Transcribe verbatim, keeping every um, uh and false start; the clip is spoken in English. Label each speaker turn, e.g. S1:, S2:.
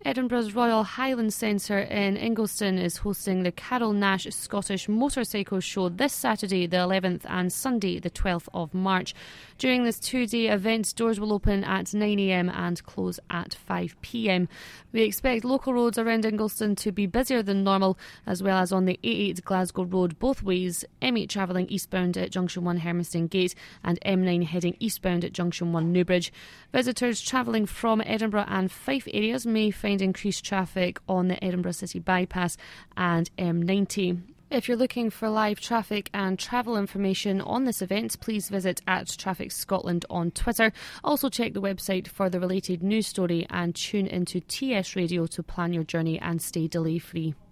S1: Edinburgh's Royal Highland Centre in Ingliston is hosting the Carol Nash Scottish Motorcycle Show this Saturday the eleventh and Sunday the twelfth of March. During this two-day event, doors will open at nine a m and close at five p m. We expect local roads around Ingliston to be busier than normal, as well as on the A eight Glasgow Road both ways, M eight travelling eastbound at Junction one Hermiston Gate and M nine heading eastbound at Junction one Newbridge. Visitors travelling from Edinburgh and Fife areas may find increased traffic on the Edinburgh City Bypass and M ninety. If you're looking for live traffic and travel information on this event, please visit at Traffic Scotland on Twitter. Also check the website for the related news story and tune into T S Radio to plan your journey and stay delay free.